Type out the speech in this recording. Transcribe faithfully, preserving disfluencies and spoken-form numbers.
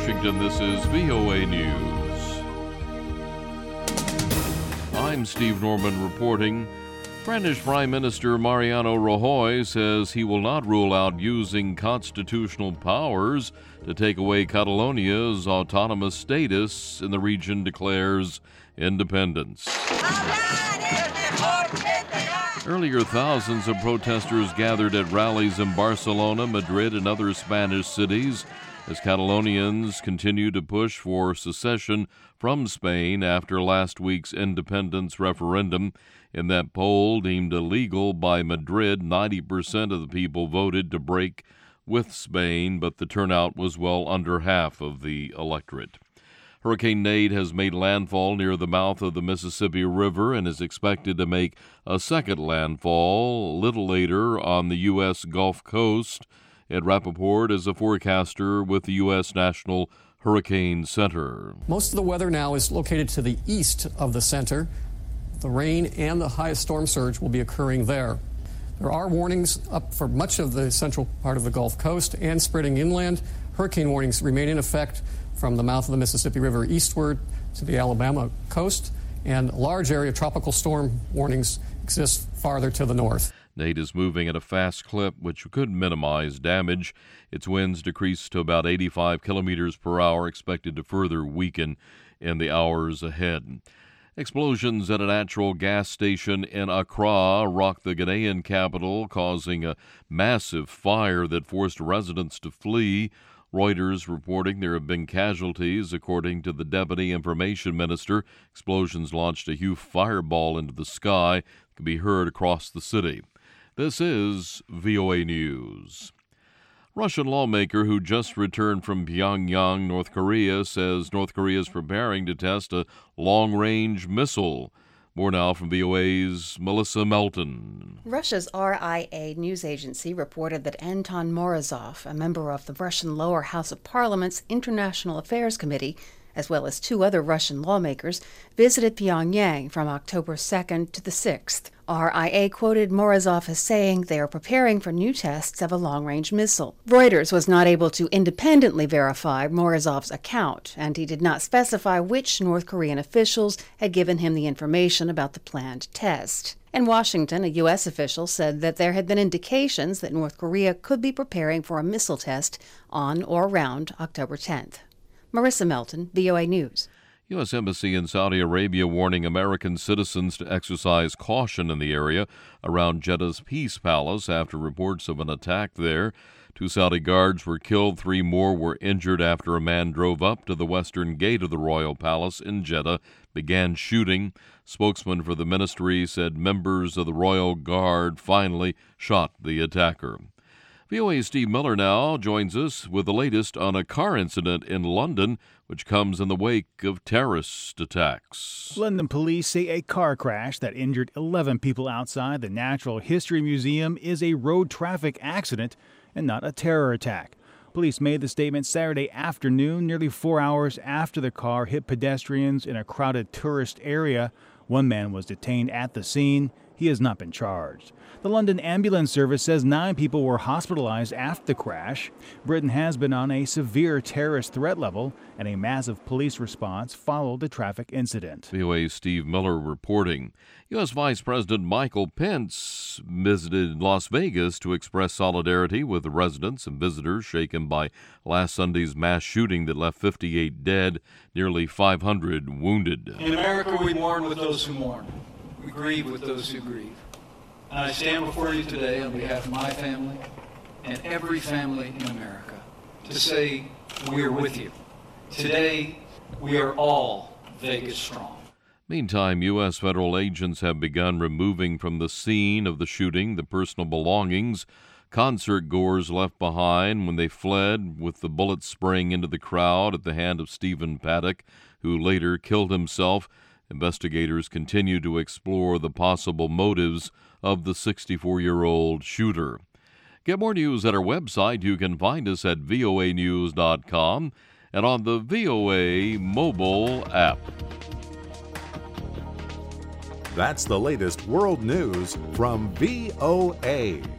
Washington, this is V O A News. I'm Steve Norman reporting. Spanish Prime Minister Mariano Rajoy says he will not rule out using constitutional powers to take away Catalonia's autonomous status in the region declares independence. Earlier, thousands of protesters gathered at rallies in Barcelona, Madrid, and other Spanish cities as Catalonians continue to push for secession from Spain after last week's independence referendum. In that poll deemed illegal by Madrid, ninety percent of the people voted to break with Spain, but the turnout was well under half of the electorate. Hurricane Nate has made landfall near the mouth of the Mississippi River and is expected to make a second landfall a little later on the U S Gulf Coast. Ed Rappaport is a forecaster with the U S National Hurricane Center. Most of the weather now is located to the east of the center. The rain and the highest storm surge will be occurring there. There are warnings up for much of the central part of the Gulf Coast and spreading inland. Hurricane warnings remain in effect from the mouth of the Mississippi River eastward to the Alabama coast, and a large area of tropical storm warnings exist farther to the north. Nate is moving at a fast clip, which could minimize damage. Its winds decreased to about eighty-five kilometers per hour, expected to further weaken in the hours ahead. Explosions at a natural gas station in Accra rocked the Ghanaian capital, causing a massive fire that forced residents to flee. Reuters reporting there have been casualties. According to the Deputy Information Minister, explosions launched a huge fireball into the sky that could be heard across the city. This is V O A News. Russian lawmaker who just returned from Pyongyang, North Korea, says North Korea is preparing to test a long-range missile. More now from V O A's Melissa Melton. Russia's R I A news agency reported that Anton Morozov, a member of the Russian lower house of Parliament's International Affairs Committee, as well as two other Russian lawmakers, visited Pyongyang from October second to the sixth. R I A quoted Morozov as saying they are preparing for new tests of a long-range missile. Reuters was not able to independently verify Morozov's account, and he did not specify which North Korean officials had given him the information about the planned test. In Washington, a U S official said that there had been indications that North Korea could be preparing for a missile test on or around October tenth. Marissa Melton, V O A News. U S Embassy in Saudi Arabia warning American citizens to exercise caution in the area around Jeddah's Peace Palace after reports of an attack there. Two Saudi guards were killed, three more were injured after a man drove up to the western gate of the royal palace in Jeddah, began shooting. Spokesman for the ministry said members of the royal guard finally shot the attacker. V O A's Steve Miller now joins us with the latest on a car incident in London, which comes in the wake of terrorist attacks. London police say a car crash that injured eleven people outside the Natural History Museum is a road traffic accident and not a terror attack. Police made the statement Saturday afternoon, nearly four hours after the car hit pedestrians in a crowded tourist area. One man was detained at the scene. He has not been charged. The London Ambulance Service says nine people were hospitalized after the crash. Britain has been on a severe terrorist threat level, and a massive police response followed the traffic incident. V O A's Steve Miller reporting. U S. Vice President Michael Pence visited Las Vegas to express solidarity with the residents and visitors shaken by last Sunday's mass shooting that left fifty-eight dead, nearly five hundred wounded. In America, we mourn with those who mourn. We grieve with those who grieve. And I stand before you today on behalf of my family and every family in America to say we are with you. Today, we are all Vegas strong. Meantime, U S federal agents have begun removing from the scene of the shooting the personal belongings concert-goers left behind when they fled, with the bullets spraying into the crowd at the hand of Stephen Paddock, who later killed himself. Investigators continue to explore the possible motives of the sixty-four-year-old shooter. Get more news at our website. You can find us at V O A news dot com and on the V O A mobile app. That's the latest world news from V O A.